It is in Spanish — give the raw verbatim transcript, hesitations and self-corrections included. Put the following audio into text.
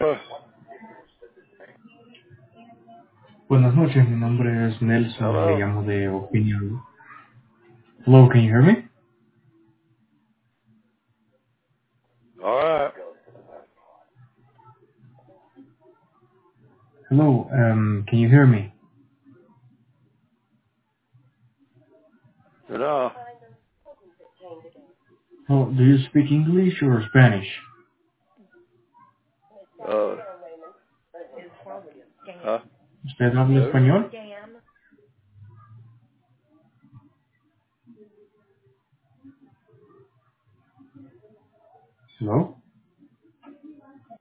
Uh, Buenas noches, mi nombre es Nelson y le hello. llamo de Opinión. Hello, can you hear me? All right. Hello, um, can you hear me? No. Oh, do you speak English or Spanish? Uh, huh? ¿Usted habla Who? español? Hello?